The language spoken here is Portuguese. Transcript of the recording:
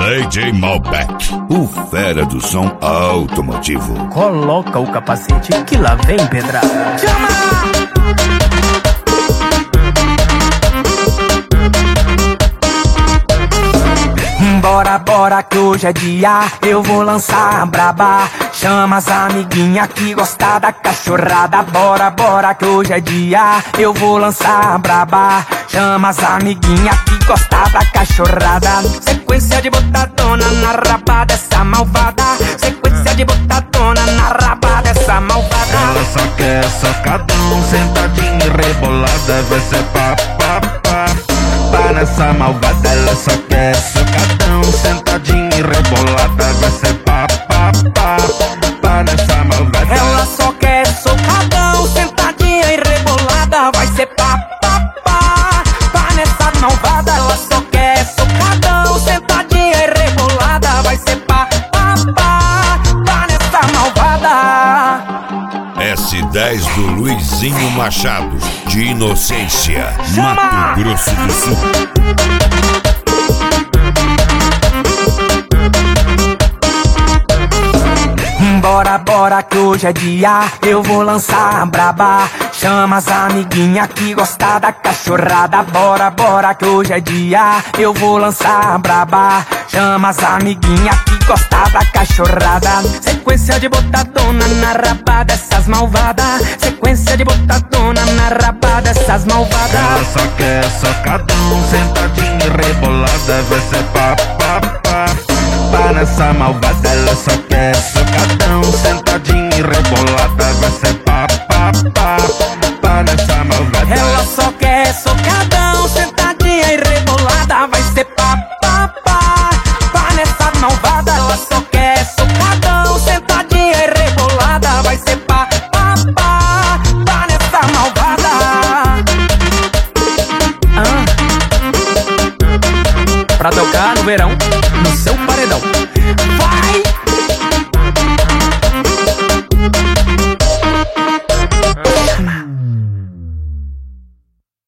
DJ Malbec, o fera do som automotivo. Coloca o capacete que lá vem pedrada. Chama! Bora, bora que hoje é dia, eu vou lançar a braba. Chama as amiguinhas que gostam da cachorrada. Bora, bora que hoje é dia, eu vou lançar a braba. Chama as amiguinhas que gostam da cachorrada. Sequência de botadona na raba dessa malvada. Sequência de botadona na raba dessa malvada. Ela só quer socadão, sentadinha e rebolada. Vai ser pá, pá, pá. Pá nessa malvada, ela só quer socadão, sentadinha e rebolada. Vai ser pá, pá, pá. Pá nessa malvada. Ela só quer socadão, sentadinha e rebolada. Vai ser pá, pá, pá. Pá nessa malvada. Ela só quer socadão, sentadinha e rebolada. Vai ser pá, pá, pá. Pá nessa malvada. S10 do Luizinho Machado, de Inocência, Mato Grosso do Sul. Bora, bora que hoje é dia, eu vou lançar a braba. Chama as amiguinhas que gostam da cachorrada. Bora, bora que hoje é dia, eu vou lançar a braba. Chama as amiguinhas que gostam da cachorrada. Sequência de botadona na raba dessas malvadas. Sequência de botadona na raba dessas malvadas. Ela só quer socadão, sentadinha e rebolada. Vai ser pá, pá, pá. Pá nessa malvada, ela só quer socadão, sentadinha e rebolada. Vai ser pá, pá, pá. Pá nessa malvada. Ela só quer socadão, sentadinha e rebolada. Vai ser pá, pá, pá. Pá nessa malvada. Ela só quer socadão, sentadinha e rebolada. Vai ser pá, pá, pá. Pá nessa malvada. Pra tocar no verão, no seu paredão. Vai!